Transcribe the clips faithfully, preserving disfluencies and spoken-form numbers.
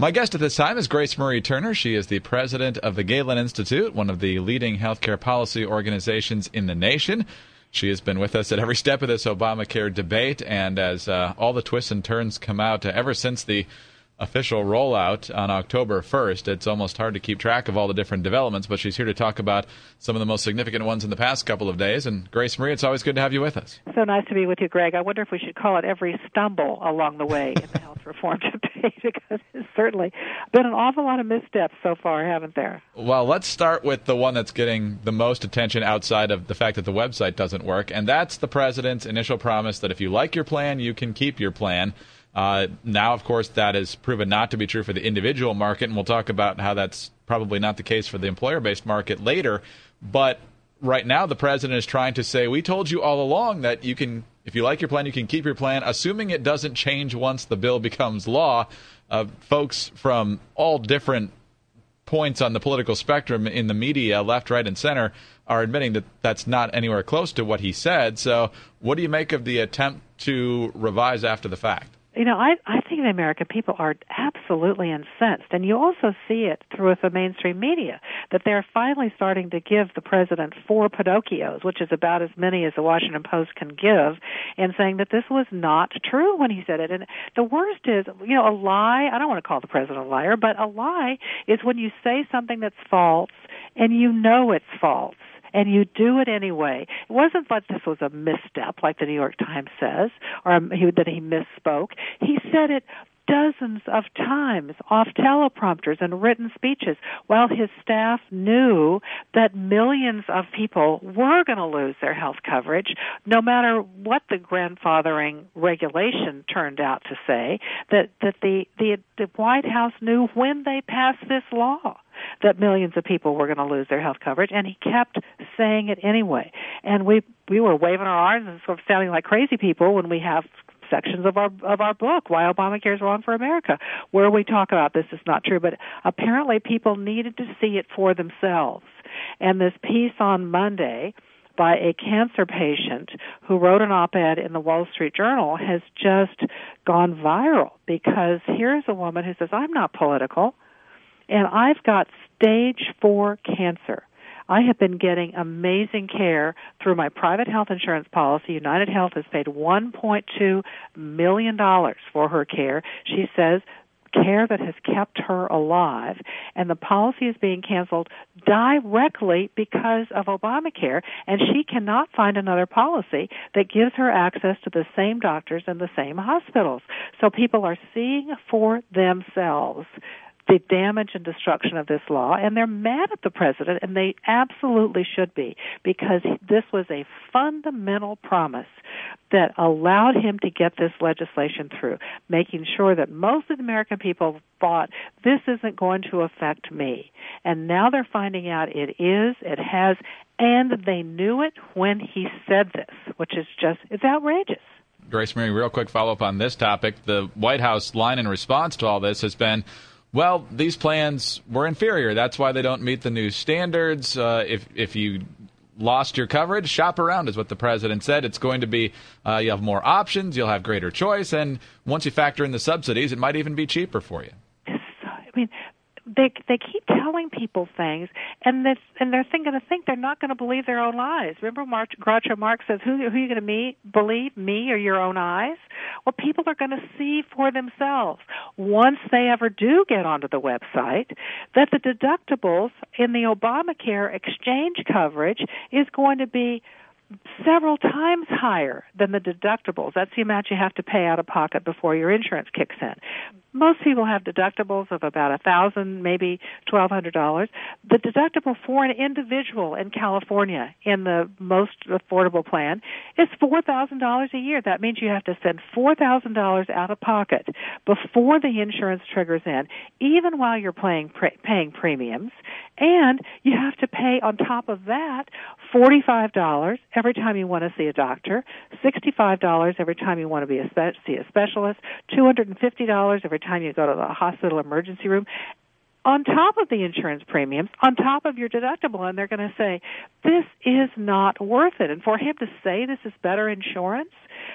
My guest at this time is Grace Marie Turner. She is the president of the Galen Institute, one of the leading healthcare policy organizations in the nation. She has been with us at every step of this Obamacare debate, and as uh, all the twists and turns come out, uh, ever since the official rollout on October first, it's almost hard to keep track of all the different developments, but she's here to talk about some of the most significant ones in the past couple of days. And Grace Marie, it's always good to have you with us. So nice to be with you, Greg. I wonder if we should call it every stumble along the way in the health reform debate, because there's certainly been an awful lot of missteps so far, haven't there? Well, let's start with the one that's getting the most attention outside of the fact that the website doesn't work, and that's the president's initial promise that if you like your plan, you can keep your plan. Uh, now, of course, that is proven not to be true for the individual market, and we'll talk about how that's probably not the case for the employer-based market later. But right now, the president is trying to say, we told you all along that you can, if you like your plan, you can keep your plan, assuming it doesn't change once the bill becomes law. Uh, folks from all different points on the political spectrum in the media, left, right, and center, are admitting that that's not anywhere close to what he said. So what do you make of the attempt to revise after the fact? You know, I, I think the American people are absolutely incensed, and you also see it through the mainstream media, that they're finally starting to give the president four Pinocchios, which is about as many as the Washington Post can give, and saying that this was not true when he said it. And the worst is, you know, a lie, I don't want to call the president a liar, but a lie is when you say something that's false and you know it's false, and you do it anyway. It wasn't like this was a misstep, like the New York Times says, or he, that he misspoke. He said it dozens of times off teleprompters and written speeches while his staff knew that millions of people were going to lose their health coverage, no matter what the grandfathering regulation turned out to say, that, that the, the, the White House knew when they passed this law that millions of people were going to lose their health coverage, and he kept saying it anyway. And we we were waving our arms and sort of sounding like crazy people when we have sections of our of our book, Why Obamacare is Wrong for America, where we talk about this is not true. But apparently people needed to see it for themselves. And this piece on Monday by a cancer patient who wrote an op-ed in the Wall Street Journal has just gone viral, because here's a woman who says, I'm not political, and I've got stage four cancer. I have been getting amazing care through my private health insurance policy. United Health has paid one point two million dollars for her care. She says care that has kept her alive, and the policy is being canceled directly because of Obamacare, and she cannot find another policy that gives her access to the same doctors and the same hospitals. So people are seeing for themselves the damage and destruction of this law, and they're mad at the president, and they absolutely should be, because this was a fundamental promise that allowed him to get this legislation through, making sure that most of the American people thought, this isn't going to affect me. And now they're finding out it is, it has, and they knew it when he said this, which is just, it's outrageous. Grace Marie, real quick follow-up on this topic. The White House line in response to all this has been, well, these plans were inferior. That's why they don't meet the new standards. Uh, if if you lost your coverage, shop around is what the president said. It's going to be, uh, you'll have more options, you'll have greater choice, and once you factor in the subsidies, it might even be cheaper for you. I mean, they they keep telling people things, and this, and they're going to think they're not going to believe their own eyes. Remember, Mark, Groucho Marx says, who, who are you going to me, believe, me or your own eyes? Well, people are going to see for themselves, once they ever do get onto the website, that the deductibles in the Obamacare exchange coverage is going to be several times higher than the deductibles. That's the amount you have to pay out of pocket before your insurance kicks in. Most people have deductibles of about a thousand, maybe twelve hundred dollars. The deductible for an individual in California in the most affordable plan is four thousand dollars a year. That means you have to spend four thousand dollars out of pocket before the insurance triggers in, even while you're paying pre- paying premiums. And you have to pay on top of that forty-five dollars every time you want to see a doctor, sixty-five dollars every time you want to be a spe- see a specialist, two hundred fifty dollars every time you go to the hospital emergency room, on top of the insurance premiums, on top of your deductible. And they're going to say, this is not worth it. And for him to say this is better insurance,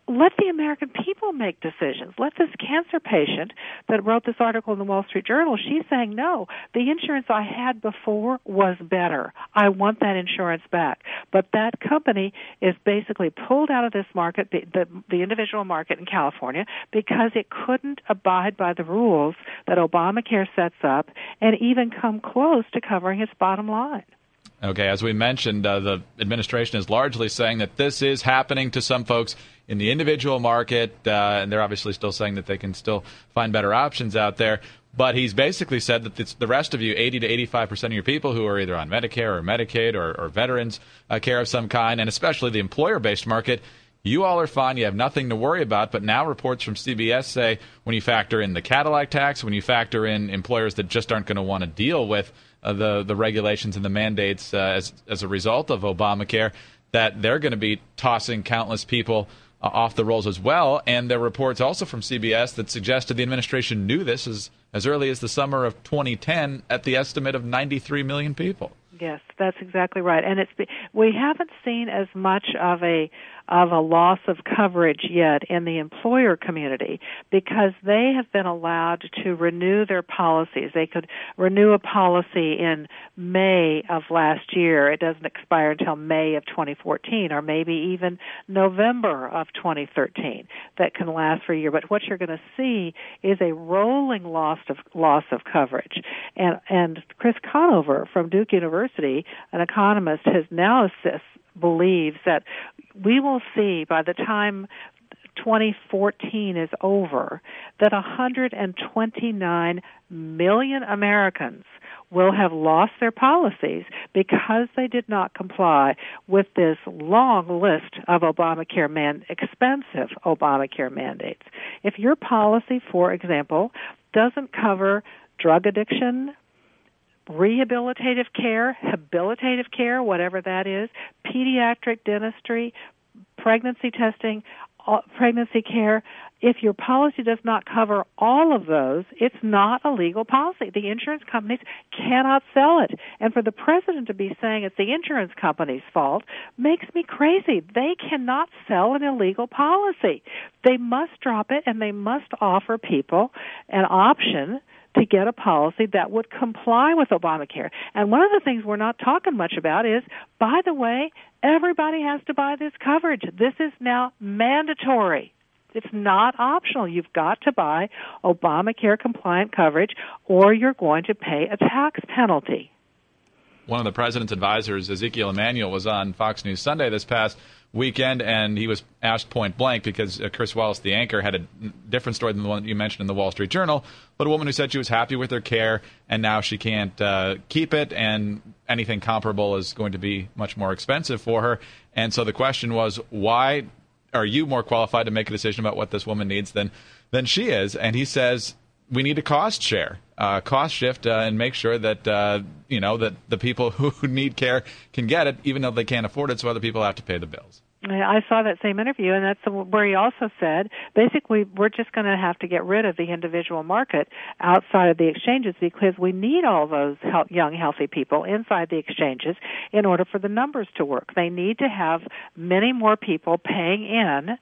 let the American people make decisions. Let this cancer patient that wrote this article in the Wall Street Journal, she's saying, no, the insurance I had before was better. I want that insurance back. But that company is basically pulled out of this market, the, the, the individual market in California, because it couldn't abide by the rules that Obamacare sets up and even come close to covering its bottom line. Okay, as we mentioned, uh, the administration is largely saying that this is happening to some folks in the individual market, uh, and they're obviously still saying that they can still find better options out there. But he's basically said that it's the rest of you, eighty to eighty-five percent of your people who are either on Medicare or Medicaid or, or veterans uh, care of some kind, and especially the employer-based market, you all are fine. You have nothing to worry about. But now reports from C B S say when you factor in the Cadillac tax, when you factor in employers that just aren't going to want to deal with uh, the the regulations and the mandates uh, as as a result of Obamacare, that they're going to be tossing countless people uh, off the rolls as well. And there are reports also from C B S that suggested the administration knew this as as early as the summer of twenty ten at the estimate of ninety-three million people. Yes, that's exactly right. And it's we haven't seen as much of a of a loss of coverage yet in the employer community because they have been allowed to renew their policies. They could renew a policy in May of last year. It doesn't expire until May of twenty fourteen or maybe even November of twenty thirteen. That can last for a year. But what you're going to see is a rolling loss of loss of coverage. And and Chris Conover from Duke University, an economist, has now assessed believes that we will see by the time twenty fourteen is over that one hundred twenty-nine million Americans will have lost their policies because they did not comply with this long list of Obamacare man expensive Obamacare mandates. If your policy, for example, doesn't cover drug addiction, rehabilitative care, habilitative care, whatever that is, pediatric dentistry, pregnancy testing, pregnancy care, if your policy does not cover all of those, it's not a legal policy. The insurance companies cannot sell it. And for the president to be saying it's the insurance company's fault makes me crazy. They cannot sell an illegal policy. They must drop it, and they must offer people an option to get a policy that would comply with Obamacare. And one of the things we're not talking much about is, by the way, everybody has to buy this coverage. This is now mandatory. It's not optional. You've got to buy Obamacare-compliant coverage, or you're going to pay a tax penalty. One of the president's advisors, Ezekiel Emanuel, was on Fox News Sunday this past weekend, and he was asked point blank because uh, Chris Wallace, the anchor, had a different story than the one that you mentioned in the Wall Street Journal, but a woman who said she was happy with her care, and now she can't uh, keep it, and anything comparable is going to be much more expensive for her. And so the question was, why are you more qualified to make a decision about what this woman needs than than she is? And he says, we need a cost share, uh, cost shift, uh, and make sure that uh, you know that the people who need care can get it, even though they can't afford it. So other people have to pay the bills. I saw that same interview, and that's where he also said, basically, we're just going to have to get rid of the individual market outside of the exchanges because we need all those young, healthy people inside the exchanges in order for the numbers to work. They need to have many more people paying in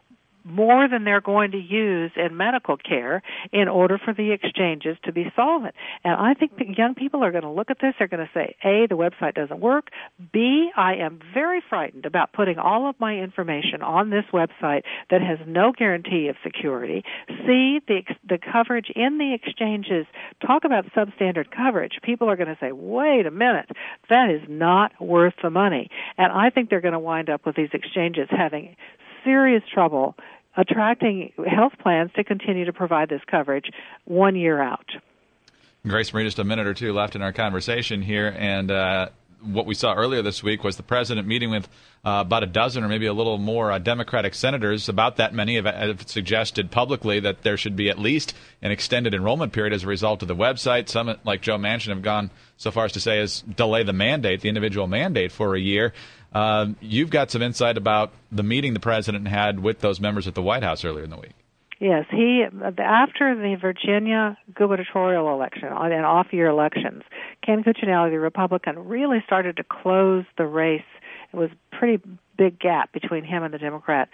more than they're going to use in medical care in order for the exchanges to be solvent. And I think that young people are going to look at this, they're going to say, A, the website doesn't work, B, I am very frightened about putting all of my information on this website that has no guarantee of security, C, the the coverage in the exchanges, talk about substandard coverage, people are going to say, wait a minute, that is not worth the money. And I think they're going to wind up with these exchanges having serious trouble attracting health plans to continue to provide this coverage one year out. Grace Marie, just a minute or two left in our conversation here, and uh, what we saw earlier this week was the president meeting with uh, about a dozen or maybe a little more uh, Democratic senators. About that many have, have suggested publicly that there should be at least an extended enrollment period as a result of the website. Some, like Joe Manchin, have gone so far as to say is delay the mandate, the individual mandate, for a year. Uh, you've got some insight about the meeting the president had with those members at the White House earlier in the week. Yes, he after the Virginia gubernatorial election and off-year elections, Ken Cuccinelli, the Republican, really started to close the race. It was a pretty big gap between him and the Democrat.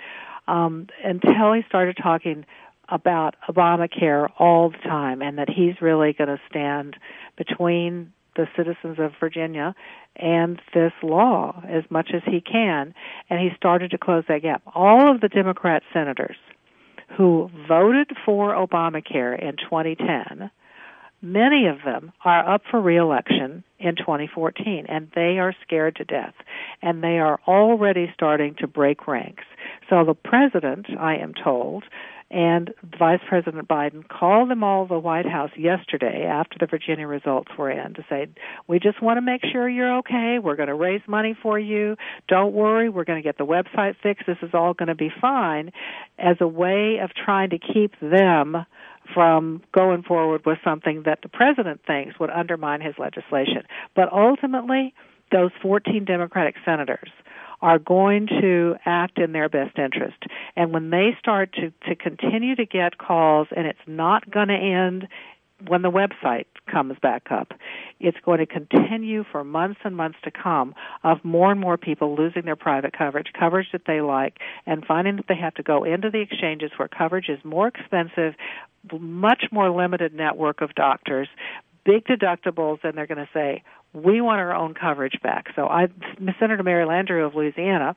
um, until he started talking about Obamacare all the time, and that he's really going to stand between the citizens of Virginia and this law as much as he can, and he started to close that gap. All of the Democrat senators who voted for Obamacare in twenty ten, many of them are up for re-election in twenty fourteen, and they are scared to death, and they are already starting to break ranks. So the president, I am told, and Vice President Biden called them all to the White House yesterday after the Virginia results were in to say, we just want to make sure you're okay. We're going to raise money for you. Don't worry. We're going to get the website fixed. This is all going to be fine, as a way of trying to keep them from going forward with something that the president thinks would undermine his legislation. But ultimately, those fourteen Democratic senators are going to act in their best interest. And when they start to, to continue to get calls, and it's not going to end when the website comes back up, it's going to continue for months and months to come of more and more people losing their private coverage, coverage that they like, and finding that they have to go into the exchanges where coverage is more expensive, much more limited network of doctors, big deductibles, and they're going to say, we want our own coverage back. So I, Senator Mary Landrieu of Louisiana,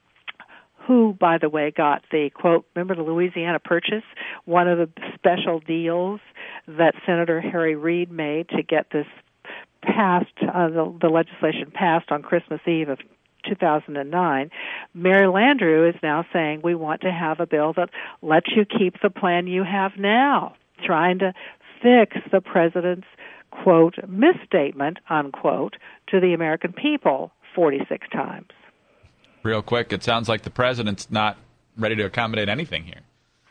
who, by the way, got the, quote, remember the Louisiana Purchase, one of the special deals that Senator Harry Reid made to get this passed, uh, the, the legislation passed on Christmas Eve of two thousand nine, Mary Landrieu is now saying we want to have a bill that lets you keep the plan you have now, trying to fix the president's, quote, misstatement, unquote, to the American people forty-six times. Real quick, it sounds like the president's not ready to accommodate anything here.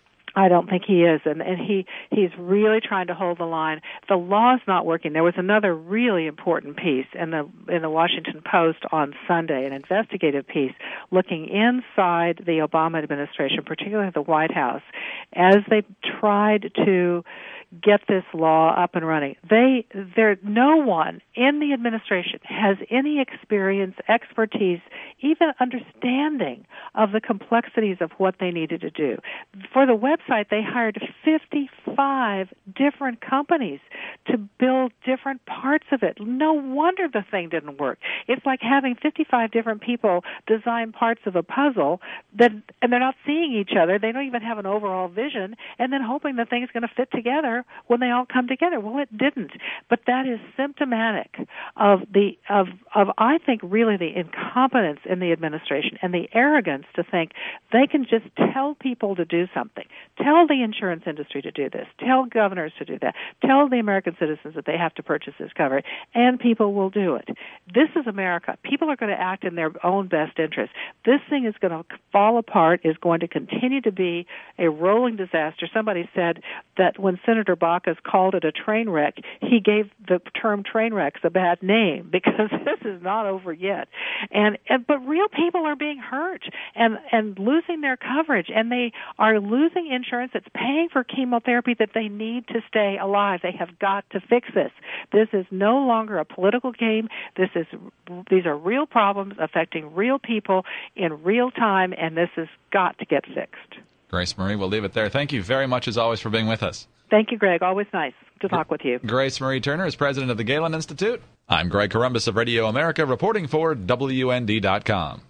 I don't think he is, and, and he, he's really trying to hold the line. The law's not working. There was another really important piece in the in the Washington Post on Sunday, an investigative piece looking inside the Obama administration, particularly the White House, as they tried to get this law up and running. They, there, no one in the administration has any experience, expertise, even understanding of the complexities of what they needed to do. For the website, they hired fifty-five different companies to build different parts of it. No wonder the thing didn't work. It's like having fifty-five different people design parts of a puzzle that, and they're not seeing each other. They don't even have an overall vision, and then hoping the thing's going to fit together when they all come together. Well, it didn't. But that is symptomatic of the of of I think really the incompetence in the administration and the arrogance to think they can just tell people to do something. Tell the insurance industry to do this. Tell governors to do that. Tell the American citizens that they have to purchase this cover, and people will do it. This is America. People are going to act in their own best interest. This thing is going to fall apart, is going to continue to be a rolling disaster. Somebody said that when Senator Baucus called it a train wreck, he gave the term train wrecks a bad name, because this is not over yet. And, and but real people are being hurt and and losing their coverage, and they are losing insurance that's paying for chemotherapy that they need to stay alive. They have got to fix this. This is no longer a political game. This is these are real problems affecting real people in real time, and this has got to get fixed. Grace Marie, we'll leave it there. Thank you very much, as always, for being with us. Thank you, Greg. Always nice to talk with you. Grace Marie Turner is president of the Galen Institute. I'm Greg Corombos of Radio America, reporting for W N D dot com.